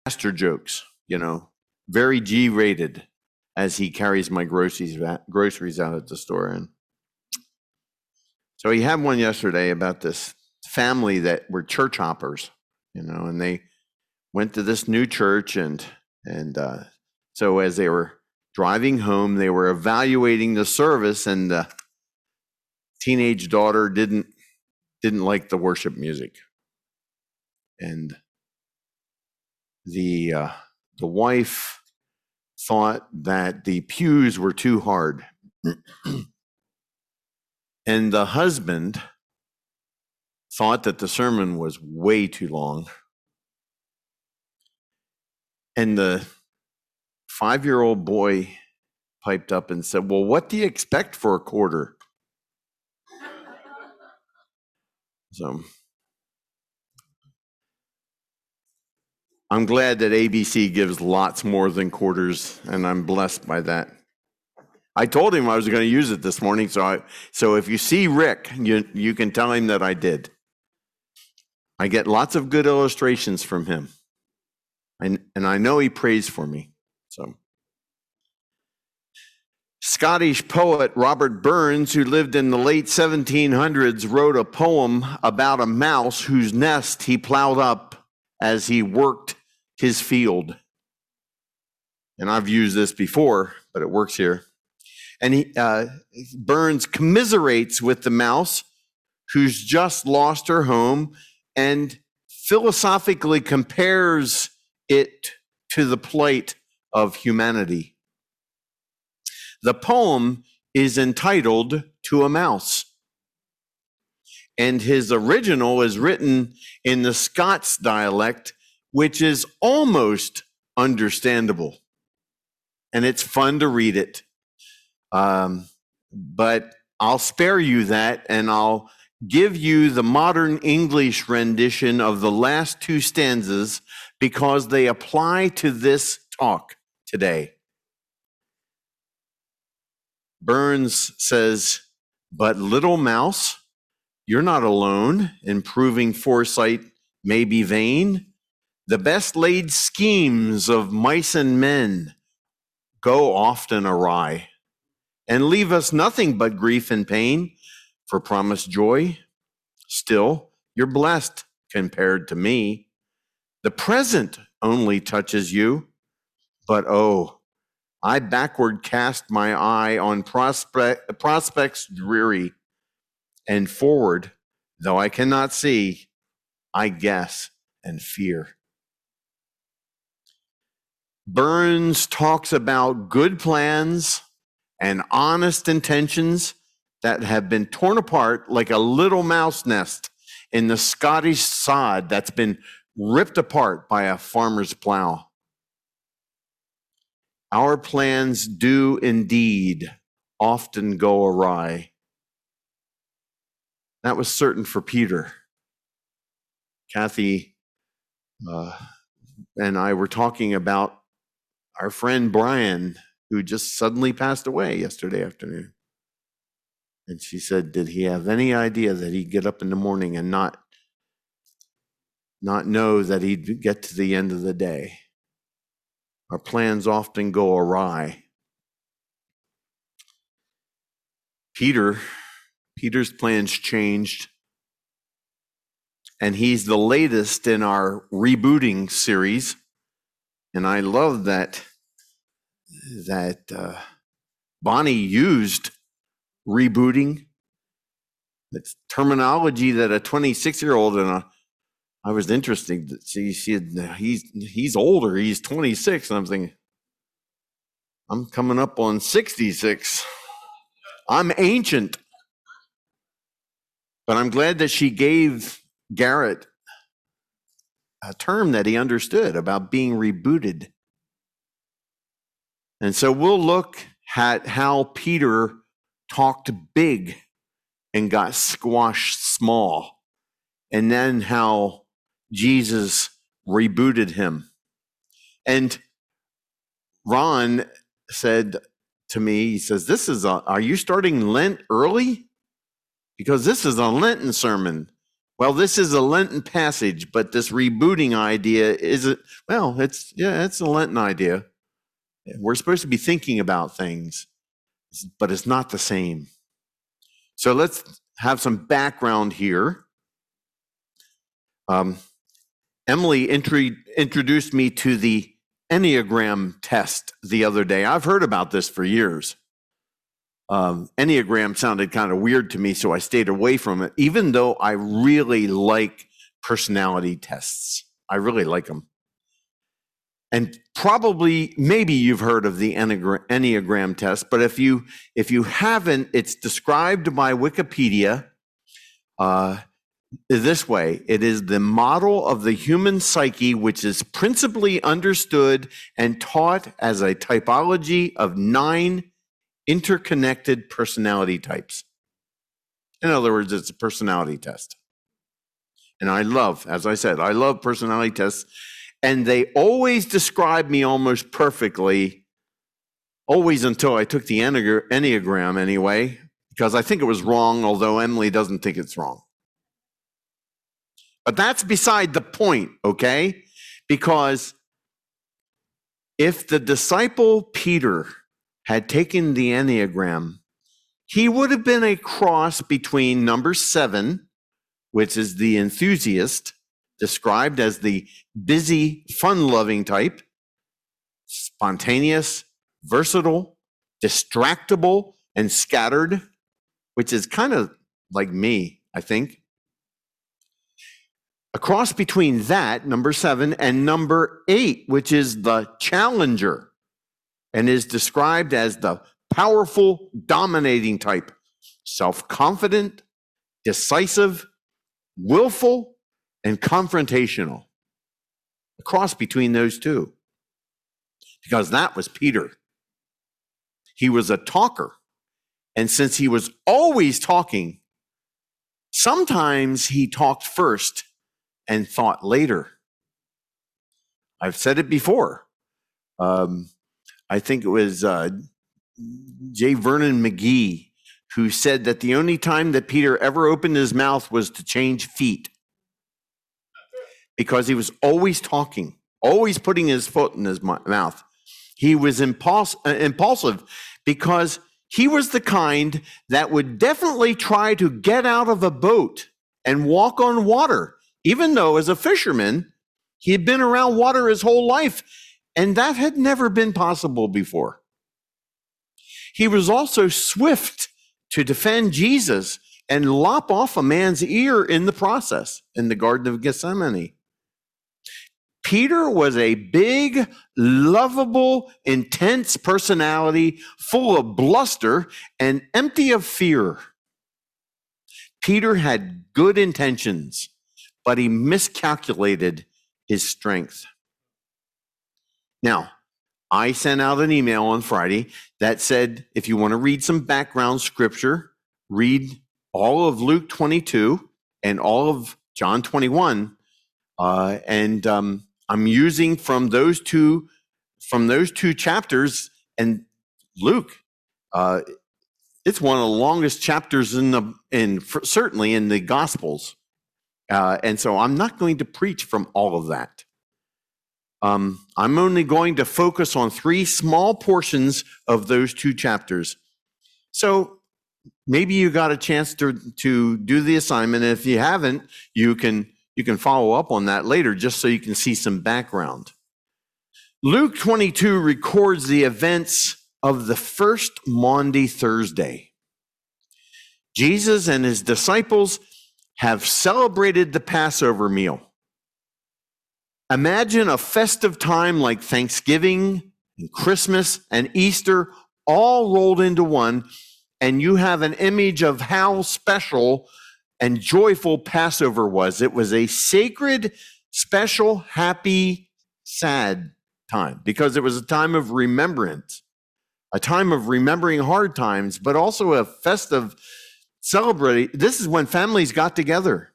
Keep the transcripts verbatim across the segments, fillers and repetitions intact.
pastor jokes, you know, very G-rated as he carries my groceries groceries out at the store. And so he had one yesterday about this family that were church hoppers, you know, and they went to this new church, and and uh, so as they were driving home, they were evaluating the service, and the teenage daughter didn't didn't like the worship music, and the uh, the wife thought that the pews were too hard, and the husband thought that the sermon was way too long, and the five-year-old boy piped up and said, "Well, what do you expect for a quarter?" So I'm glad that A B C gives lots more than quarters, and I'm blessed by that. I told him I was going to use it this morning, so I, so if you see Rick, you you can tell him that I did. I get lots of good illustrations from him, and and I know he prays for me. So, Scottish poet Robert Burns, who lived in the late seventeen hundreds, wrote a poem about a mouse whose nest he plowed up as he worked his field. And I've used this before, but it works here. And he, uh, Burns commiserates with the mouse who's just lost her home and philosophically compares it to the plight of humanity. The poem is entitled "To a Mouse," and his original is written in the Scots dialect, which is almost understandable, and it's fun to read it. Um, but I'll spare you that, and I'll give you the modern English rendition of the last two stanzas because they apply to this talk today. Burns says, "But little mouse, you're not alone, and proving foresight may be vain. The best laid schemes of mice and men go often awry, and leave us nothing but grief and pain for promised joy. Still, you're blessed compared to me. The present only touches you, but oh, I backward cast my eye on prospect, prospects dreary, and forward, though I cannot see, I guess and fear." Burns talks about good plans and honest intentions that have been torn apart like a little mouse nest in the Scottish sod that's been ripped apart by a farmer's plow. Our plans do indeed often go awry. That was certain for Peter. Kathy uh, and I were talking about our friend Brian, who just suddenly passed away yesterday afternoon. And she said, did he have any idea that he'd get up in the morning and not, not know that he'd get to the end of the day? Our plans often go awry. Peter, Peter's plans changed, and he's the latest in our rebooting series. And I love that that uh, Bonnie used rebooting. It's terminology that a twenty-six-year-old and a I was interested to see she had, he's he's older. He's twenty-six, and I'm thinking, I'm coming up on sixty-six. I'm ancient. But I'm glad that she gave Garrett a term that he understood about being rebooted. And so we'll look at how Peter talked big and got squashed small, and then how Jesus rebooted him. And Ron said to me, he says, "This is a, are you starting Lent early? Because this is a Lenten sermon." Well, this is a Lenten passage, but this rebooting idea isn't, well, it's, yeah, it's a Lenten idea. We're supposed to be thinking about things, but it's not the same. So let's have some background here. Um, Emily intri- introduced me to the Enneagram test the other day. I've heard about this for years. Um, Enneagram sounded kind of weird to me, so I stayed away from it, even though I really like personality tests. I really like them. And probably, maybe you've heard of the Enneagram, Enneagram test, but if you if you haven't, it's described by Wikipedia uh, this way. It is the model of the human psyche, which is principally understood and taught as a typology of nine interconnected personality types. In other words, it's a personality test. And I love, as I said, I love personality tests. And they always describe me almost perfectly, always until I took the Enneagram anyway, because I think it was wrong, although Emily doesn't think it's wrong. But that's beside the point, okay? Because if the disciple Peter had taken the Enneagram, he would have been a cross between number seven, which is the enthusiast, described as the busy, fun-loving type, spontaneous, versatile, distractible, and scattered, which is kind of like me, I think. A cross between that, number seven, and number eight, which is the challenger, and is described as the powerful, dominating type, self-confident, decisive, willful, and confrontational. A cross between those two. Because that was Peter. He was a talker. And since he was always talking, sometimes he talked first and thought later. I've said it before. Um, I think it was uh, J. Vernon McGee who said that the only time that Peter ever opened his mouth was to change feet. Because he was always talking, always putting his foot in his mouth. He was impuls- uh, impulsive because he was the kind that would definitely try to get out of a boat and walk on water, even though as a fisherman, he had been around water his whole life, and that had never been possible before. He was also swift to defend Jesus and lop off a man's ear in the process in the Garden of Gethsemane. Peter was a big, lovable, intense personality, full of bluster and empty of fear. Peter had good intentions, but he miscalculated his strength. Now, I sent out an email on Friday that said, if you want to read some background scripture, read all of Luke twenty-two and all of John twenty-one. Uh, and um, I'm using from those two, from those two chapters, and Luke, uh, it's one of the longest chapters in the, in certainly in the Gospels. Uh, and so I'm not going to preach from all of that. Um, I'm only going to focus on three small portions of those two chapters. So maybe you got a chance to, to do the assignment. If you haven't, you can, you can follow up on that later just so you can see some background. Luke twenty-two records the events of the first Maundy Thursday. Jesus and his disciples have celebrated the Passover meal. Imagine a festive time like Thanksgiving and Christmas and Easter all rolled into one, and you have an image of how special and joyful Passover was. It was a sacred, special, happy, sad time because it was a time of remembrance, a time of remembering hard times, but also a festive celebrating. This is when families got together.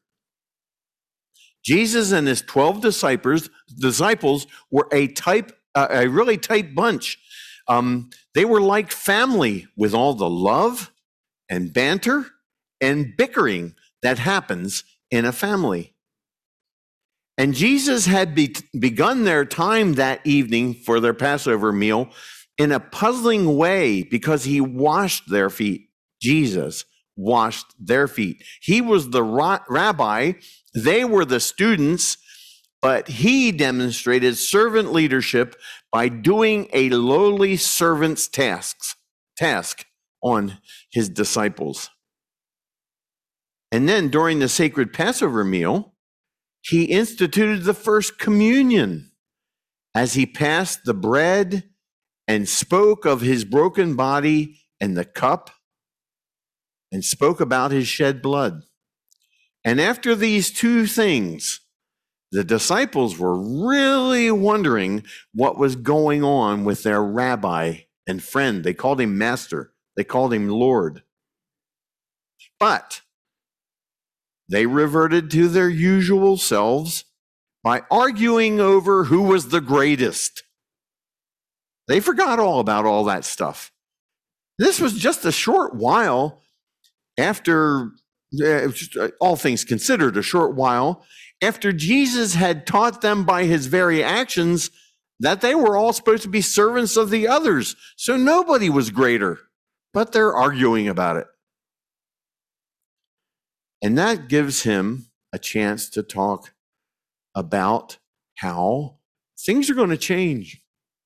Jesus and his twelve disciples, disciples were a type, uh, a really tight bunch. Um, they were like family with all the love and banter and bickering that happens in a family. And Jesus had be- begun their time that evening for their Passover meal in a puzzling way because he washed their feet. Jesus washed their feet. He was the ra- rabbi, they were the students, but he demonstrated servant leadership by doing a lowly servant's tasks, task on his disciples. And then during the sacred Passover meal, he instituted the first communion as he passed the bread and spoke of his broken body and the cup and spoke about his shed blood. And after these two things, the disciples were really wondering what was going on with their rabbi and friend. They called him Master. They called him Lord. But they reverted to their usual selves by arguing over who was the greatest. They forgot all about all that stuff. This was just a short while after, uh, just, uh, all things considered, a short while after Jesus had taught them by his very actions that they were all supposed to be servants of the others. So nobody was greater, but they're arguing about it. And that gives him a chance to talk about how things are going to change.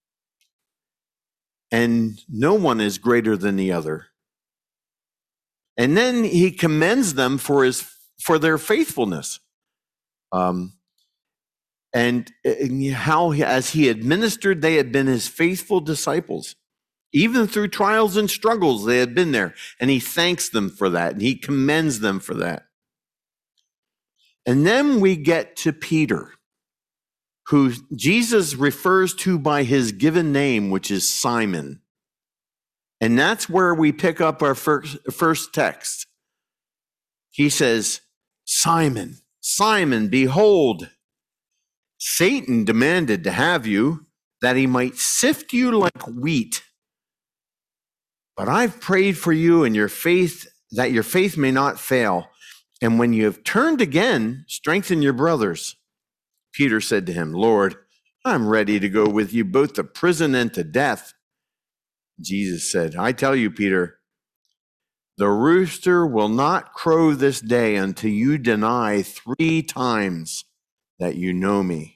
And no one is greater than the other. And then he commends them for his for their faithfulness. Um, and, and how, he, as he administered, they had been his faithful disciples. Even through trials and struggles, they had been there. And he thanks them for that. And he commends them for that. And then we get to Peter, who Jesus refers to by his given name, which is Simon. And that's where we pick up our first, first text. He says, Simon, Simon, behold, Satan demanded to have you that he might sift you like wheat. But I've prayed for you and your faith, that your faith may not fail. And when you have turned again, strengthen your brothers. Peter said to him, Lord, I'm ready to go with you both to prison and to death. Jesus said, I tell you, Peter, the rooster will not crow this day until you deny three times that you know me.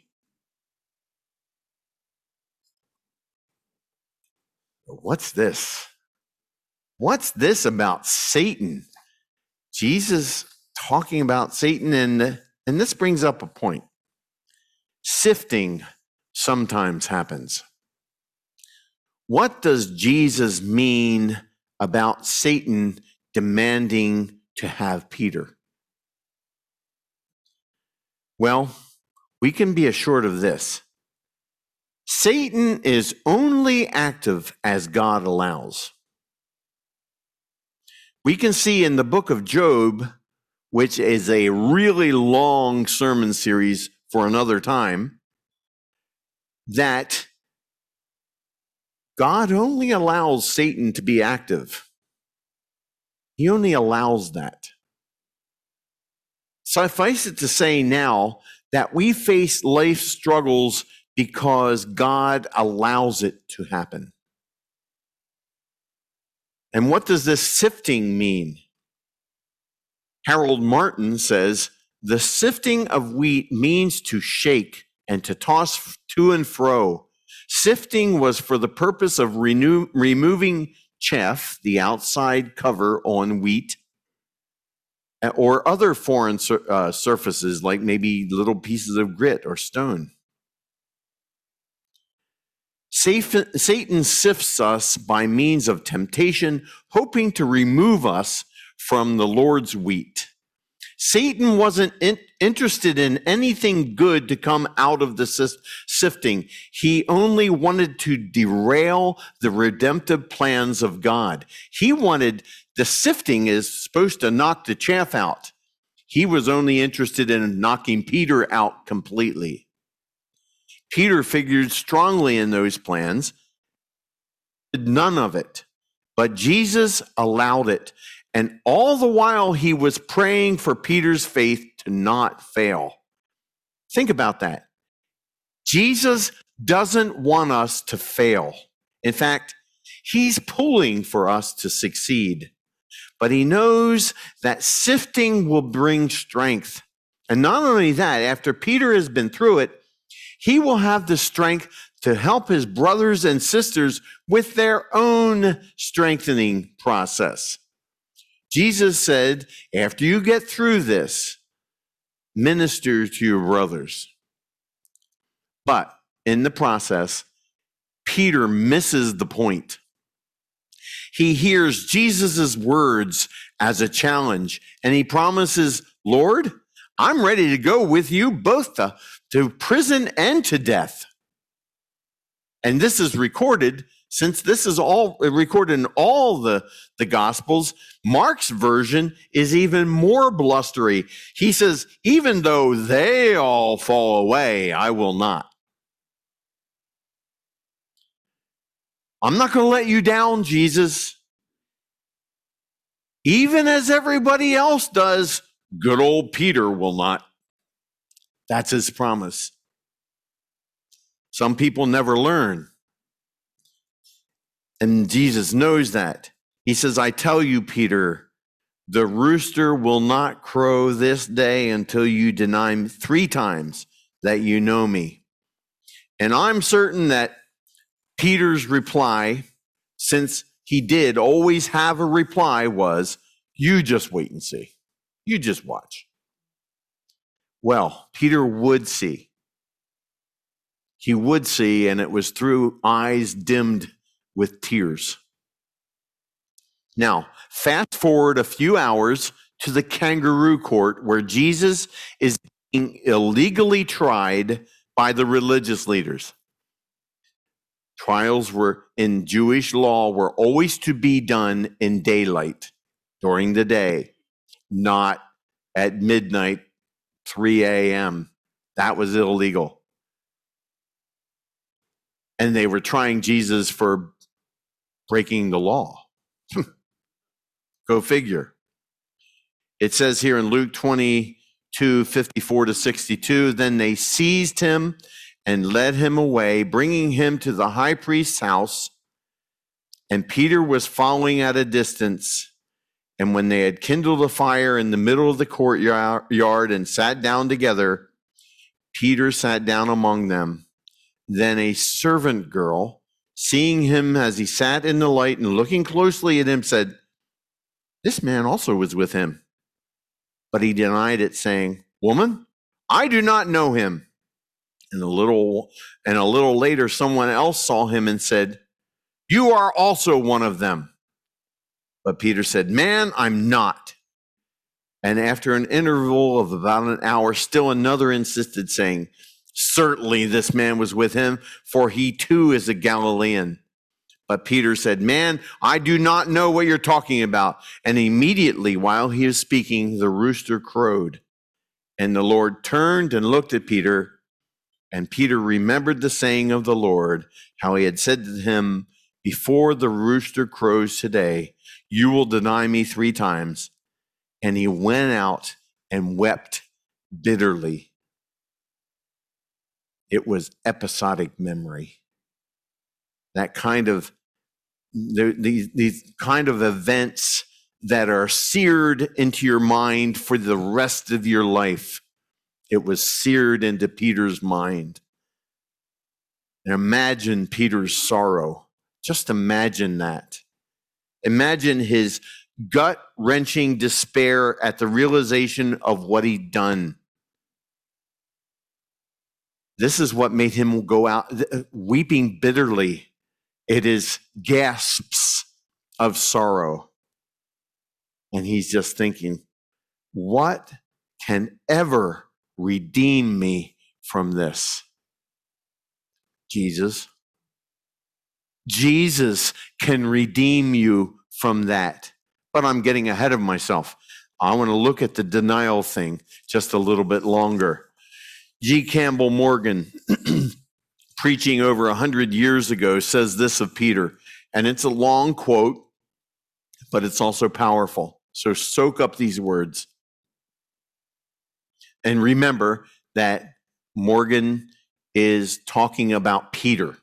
What's this? What's this about Satan? Jesus talking about Satan, and, and this brings up a point. Sifting sometimes happens. What does Jesus mean about Satan demanding to have Peter? Well, we can be assured of this. Satan is only active as God allows. We can see in the book of Job, which is a really long sermon series for another time, that God only allows Satan to be active. He only allows that. Suffice it to say now that we face life struggles because God allows it to happen. And what does this sifting mean? Harold Martin says, the sifting of wheat means to shake and to toss to and fro. Sifting was for the purpose of renew, removing chaff, the outside cover on wheat, or other foreign sur- uh, surfaces like maybe little pieces of grit or stone. Satan sifts us by means of temptation, hoping to remove us from the Lord's wheat. Satan wasn't in, interested in anything good to come out of the sifting. He only wanted to derail the redemptive plans of God. He wanted, the sifting is supposed to knock the chaff out. He was only interested in knocking Peter out completely. Peter figured strongly in those plans, did none of it, but Jesus allowed it. And all the while he was praying for Peter's faith to not fail. Think about that. Jesus doesn't want us to fail. In fact, he's pulling for us to succeed. But he knows that sifting will bring strength. And not only that, after Peter has been through it, he will have the strength to help his brothers and sisters with their own strengthening process. Jesus said, after you get through this, minister to your brothers. But in the process, Peter misses the point. He hears Jesus' words as a challenge, and he promises, Lord, I'm ready to go with you both to, to prison and to death. And this is recorded, since this is all recorded in all the, the Gospels, Mark's version is even more blustery. He says, even though they all fall away, I will not. I'm not going to let you down, Jesus. Even as everybody else does, good old Peter will not. That's his promise. Some people never learn. And Jesus knows that. He says, I tell you, Peter, the rooster will not crow this day until you deny me three times that you know me. And I'm certain that Peter's reply, since he did always have a reply, was, you just wait and see. You just watch. Well, Peter would see. He would see, and it was through eyes dimmed with tears. Now, fast forward a few hours to the kangaroo court where Jesus is being illegally tried by the religious leaders. Trials were in Jewish law were always to be done in daylight during the day, not at midnight, three a.m. That was illegal. And they were trying Jesus for breaking the law. Go figure. It says here in Luke twenty-two, fifty-four to sixty-two, then they seized him and led him away, bringing him to the high priest's house. And Peter was following at a distance. And when they had kindled a fire in the middle of the courtyard and sat down together, Peter sat down among them. Then a servant girl, seeing him as he sat in the light and looking closely at him, said, this man also was with him. But he denied it, saying, woman, I do not know him. And a little, and a little later, someone else saw him and said, you are also one of them. But Peter said, man, I'm not. And after an interval of about an hour, still another insisted, saying, certainly this man was with him, for he too is a Galilean. But Peter said, man, I do not know what you're talking about. And immediately while he was speaking, the rooster crowed. And the Lord turned and looked at Peter. And Peter remembered the saying of the Lord, how he had said to him, before the rooster crows today, you will deny me three times. And he went out and wept bitterly. It was episodic memory. That kind of, these, these kind of events that are seared into your mind for the rest of your life. It was seared into Peter's mind. And imagine Peter's sorrow. Just imagine that. Imagine his gut-wrenching despair at the realization of what he'd done. This is what made him go out weeping bitterly. It is gasps of sorrow. And he's just thinking, what can ever redeem me from this? Jesus. Jesus can redeem you from that. But I'm getting ahead of myself. I want to look at the denial thing just a little bit longer. G. Campbell Morgan, preaching over a hundred years ago, says this of Peter, and it's a long quote, but it's also powerful. So soak up these words. And remember that Morgan is talking about Peter.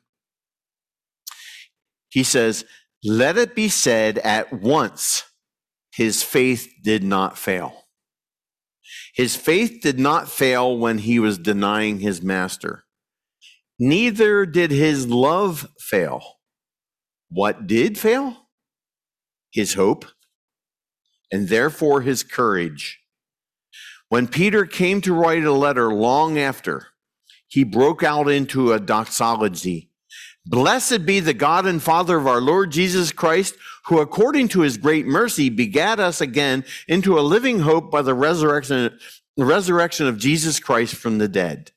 He says, let it be said at once, his faith did not fail. His faith did not fail when he was denying his master. Neither did his love fail. What did fail? His hope, and therefore his courage. When Peter came to write a letter long after, he broke out into a doxology. Blessed be the God and Father of our Lord Jesus Christ, who according to his great mercy begat us again into a living hope by the resurrection, the resurrection of Jesus Christ from the dead.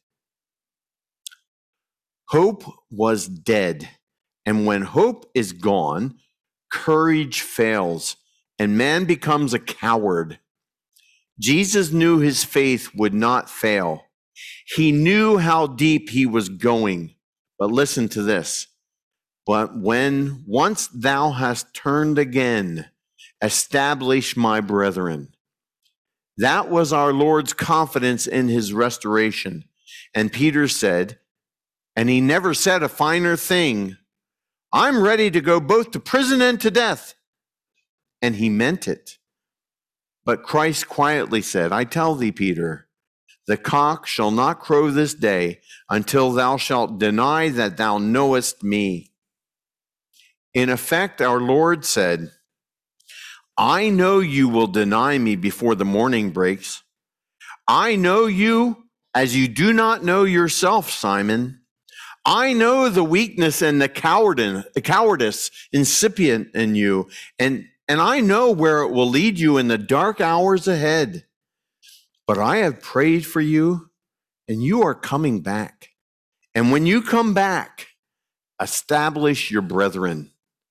Hope was dead, and when hope is gone, courage fails, and man becomes a coward. Jesus knew his faith would not fail. He knew how deep he was going. But listen to this. But when once thou hast turned again, establish my brethren. That was our Lord's confidence in his restoration. And Peter said, and he never said a finer thing, I'm ready to go both to prison and to death. And he meant it. But Christ quietly said, I tell thee, Peter, the cock shall not crow this day until thou shalt deny that thou knowest me. In effect, our Lord said, I know you will deny me before the morning breaks. I know you as you do not know yourself, Simon. I know the weakness and the cowardice, the cowardice incipient in you, and, and I know where it will lead you in the dark hours ahead. But I have prayed for you, and you are coming back. And when you come back, establish your brethren.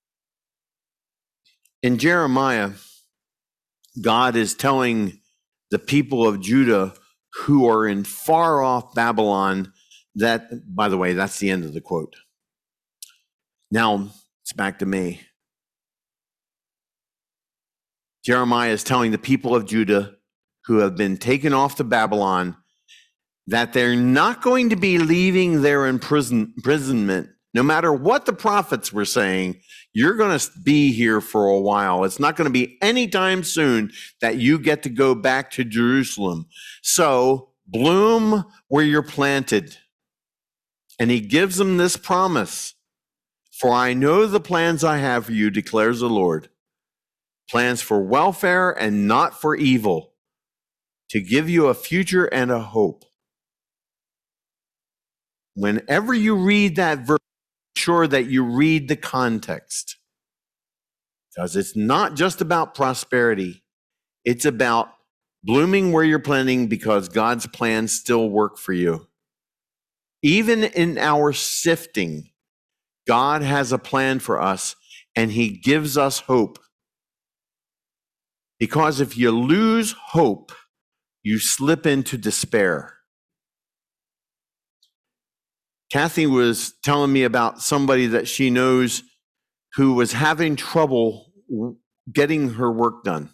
In Jeremiah, God is telling the people of Judah who are in far off Babylon that, by the way, that's the end of the quote. Now it's back to me. Jeremiah is telling the people of Judah who have been taken off to Babylon that they're not going to be leaving their imprison, imprisonment. No matter what the prophets were saying, you're going to be here for a while. It's not going to be anytime soon that you get to go back to Jerusalem. So bloom where you're planted. And he gives them this promise. For I know the plans I have for you, declares the Lord. Plans for welfare and not for evil, to give you a future and a hope. Whenever you read that verse, make sure that you read the context. Because it's not just about prosperity. It's about blooming where you're planting because God's plans still work for you. Even in our sifting, God has a plan for us and he gives us hope. Because if you lose hope, you slip into despair. Kathy was telling me about somebody that she knows who was having trouble getting her work done.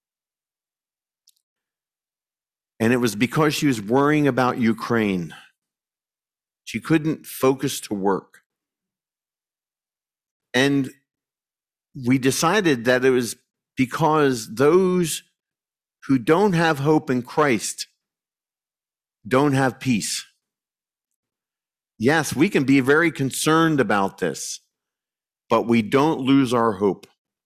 And it was because she was worrying about Ukraine. She couldn't focus to work. And we decided that it was because those who don't have hope in Christ don't have peace. Yes, we can be very concerned about this, but we don't lose our hope.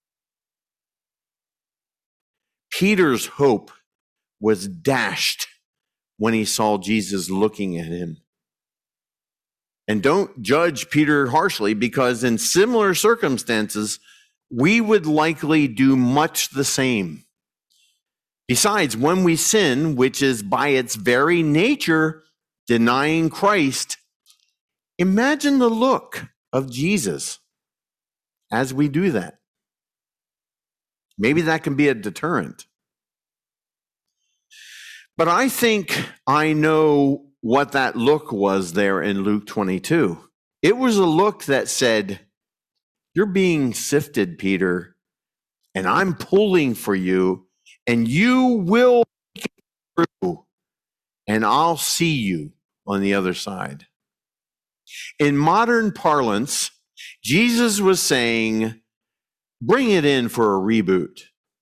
Peter's hope was dashed when he saw Jesus looking at him. And don't judge Peter harshly, because in similar circumstances, we would likely do much the same. Besides, when we sin, which is by its very nature denying Christ, imagine the look of Jesus as we do that. Maybe that can be a deterrent. But I think I know what that look was there in Luke twenty-two. It was a look that said, you're being sifted, Peter, and I'm pulling for you, and you will get through. and I'll see you on the other side. In modern parlance, Jesus was saying, bring it in for a reboot.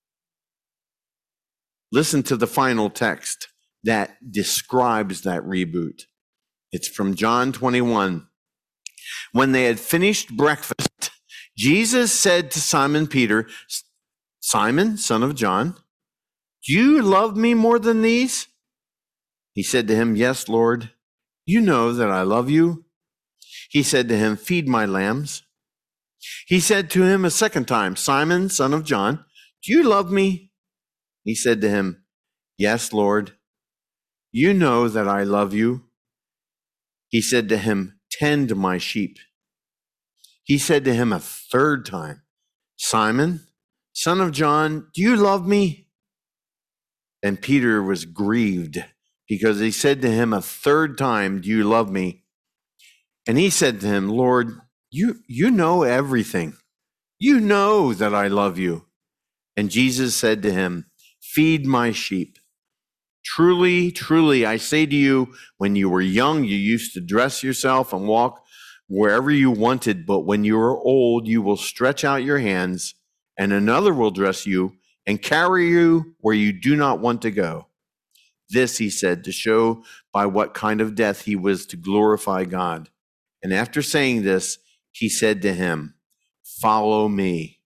Listen to the final text that describes that reboot. It's from John twenty-one. When they had finished breakfast, Jesus said to Simon Peter, Simon, son of John, do you love me more than these? He said to him, yes, Lord, you know that I love you. He said to him, feed my lambs. He said to him a second time, Simon, son of John, do you love me? He said to him, yes, Lord, you know that I love you. He said to him, tend my sheep. He said to him a third time, Simon, son of John, do you love me? And Peter was grieved because he said to him a third time, do you love me? And he said to him, Lord, you, you know everything. You know that I love you. And Jesus said to him, feed my sheep. Truly, truly, I say to you, when you were young, you used to dress yourself and walk wherever you wanted. But when you are old, you will stretch out your hands, and another will dress you and carry you where you do not want to go. This he said to show by what kind of death he was to glorify God. And after saying this, he said to him, follow me.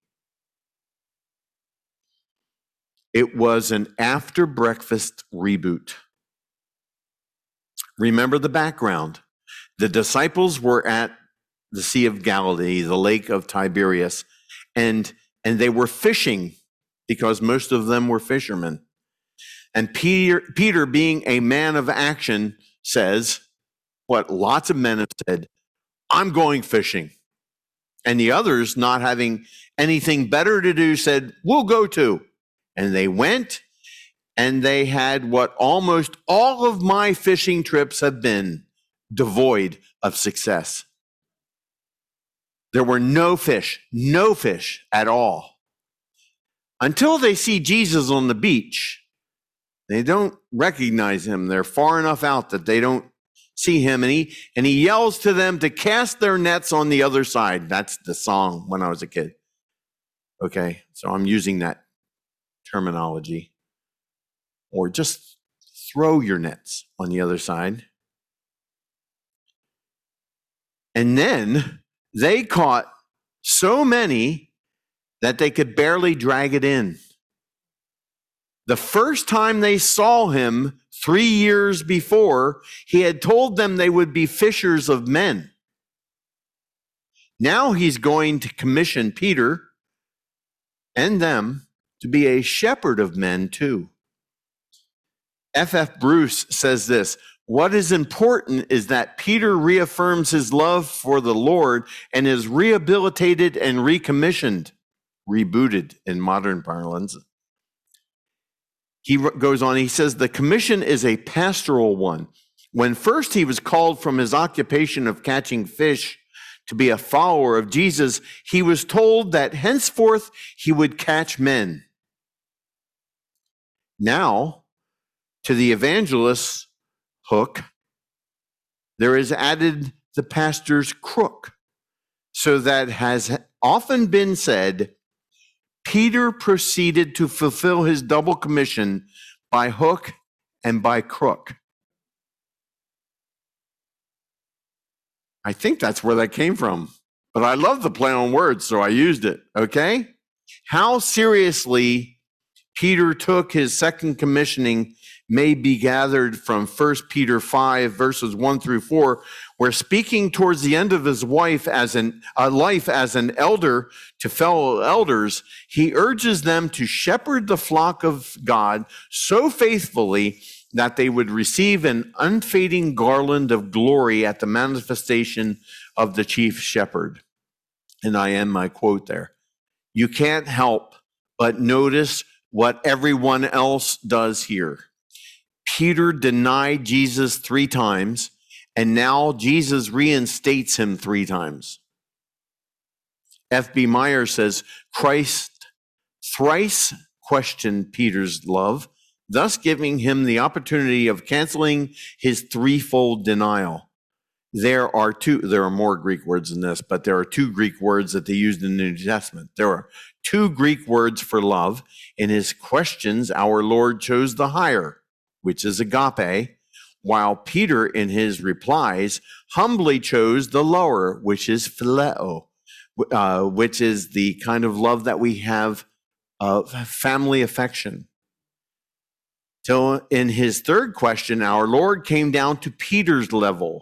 It was an after breakfast reboot. Remember the background. The disciples were at the Sea of Galilee, the Lake of Tiberias, and, and they were fishing because most of them were fishermen. And Peter, Peter, being a man of action, says what lots of men have said, I'm going fishing. And the others, not having anything better to do, said, we'll go too. And they went, and they had what almost all of my fishing trips have been, devoid of success. There were no fish, no fish at all. Until they see Jesus on the beach. They don't recognize him. They're far enough out that they don't see him. And he, and he yells to them to cast their nets on the other side. That's the song when I was a kid. Okay, so I'm using that terminology. Or just throw your nets on the other side. And then they caught so many that they could barely drag it in. The first time they saw him three years before, he had told them they would be fishers of men. Now he's going to commission Peter and them to be a shepherd of men too. F F Bruce says this, what is important is that Peter reaffirms his love for the Lord and is rehabilitated and recommissioned, rebooted in modern parlance. He goes on, he says, the commission is a pastoral one. When first he was called from his occupation of catching fish to be a follower of Jesus, he was told that henceforth he would catch men. Now, to the evangelist's hook, there is added the pastor's crook, so that has often been said, Peter proceeded to fulfill his double commission by hook and by crook. I think that's where that came from, but I love the play on words, so I used it, okay? How seriously Peter took his second commissioning may be gathered from First Peter five, verses one through four, where speaking towards the end of his wife as an, uh, life as an elder to fellow elders, he urges them to shepherd the flock of God so faithfully that they would receive an unfading garland of glory at the manifestation of the chief shepherd. And I end my quote there. You can't help but notice what everyone else does here. Peter denied Jesus three times, and now Jesus reinstates him three times. F B Meyer says, Christ thrice questioned Peter's love, thus giving him the opportunity of canceling his threefold denial. There are two, there are more Greek words than this, but there are two Greek words that they used in the New Testament. There are two Greek words for love. In his questions, our Lord chose the higher, which is agape, while Peter, in his replies, humbly chose the lower, which is phileo, uh, which is the kind of love that we have of family affection. So in his third question, our Lord came down to Peter's level.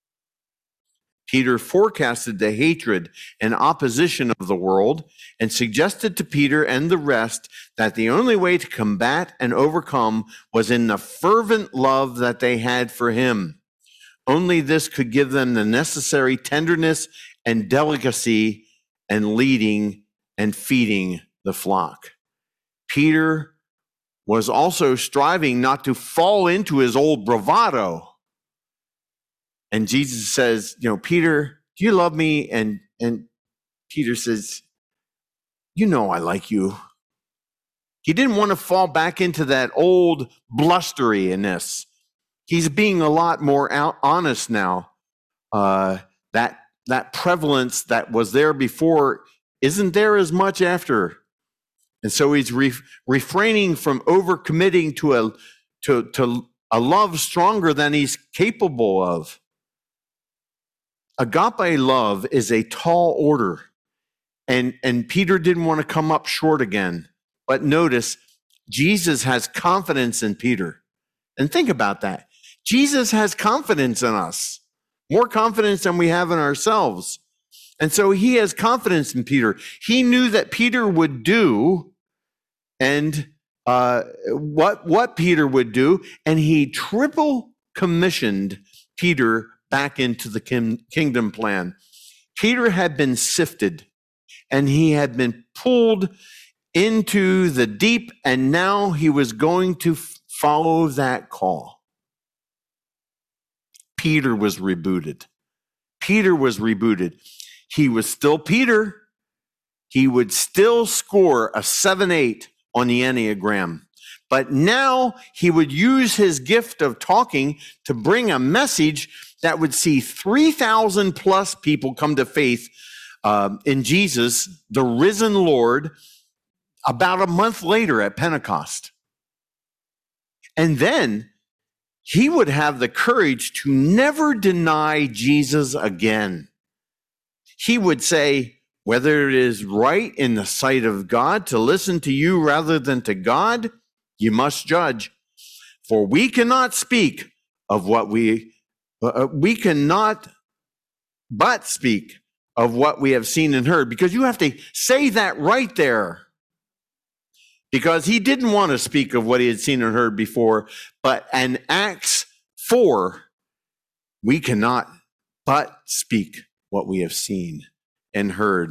Peter forecasted the hatred and opposition of the world and suggested to Peter and the rest that the only way to combat and overcome was in the fervent love that they had for him. Only this could give them the necessary tenderness and delicacy and leading and feeding the flock. Peter was also striving not to fall into his old bravado. And Jesus says, you know, Peter, do you love me? And, and Peter says, you know, I like you. He didn't want to fall back into that old blusteriness. He's being a lot more out, honest now. Uh, that, that prevalence that was there before isn't there as much after. And so he's re- refraining from overcommitting to a, to, to a love stronger than he's capable of. Agape love is a tall order, and, and Peter didn't want to come up short again. But notice, Jesus has confidence in Peter. And think about that. Jesus has confidence in us, more confidence than we have in ourselves. And so he has confidence in Peter. He knew that Peter would do and uh, what, what Peter would do, and he triple commissioned Peter back into the kin- kingdom plan. Peter had been sifted and he had been pulled into the deep, and now he was going to f- follow that call. Peter was rebooted. Peter was rebooted. He was still Peter. He would still score a seven eight on the Enneagram. But now he would use his gift of talking to bring a message that would see three thousand plus people come to faith uh, in Jesus, the risen Lord, about a month later at Pentecost. And then he would have the courage to never deny Jesus again. He would say, whether it is right in the sight of God to listen to you rather than to God, you must judge. For we cannot speak of what we, uh, we cannot but speak of what we have seen and heard, because you have to say that right there. Because he didn't want to speak of what he had seen and heard before, but in Acts four, we cannot but speak what we have seen and heard.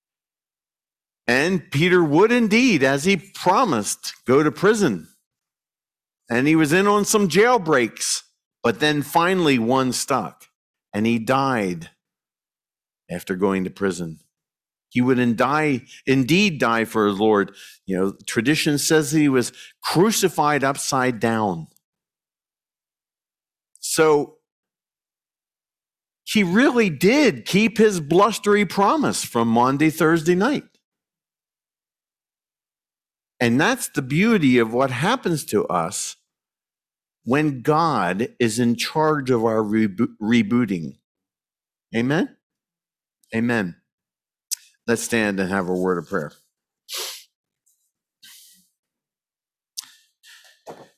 And Peter would indeed, as he promised, go to prison. And he was in on some jailbreaks, but then finally one stuck, and he died after going to prison. He would die, indeed die for his Lord. You know, tradition says he was crucified upside down. So he really did keep his blustery promise from Maundy, Thursday night. And that's the beauty of what happens to us when God is in charge of our rebo- rebooting. Amen? Amen. Let's stand and have a word of prayer.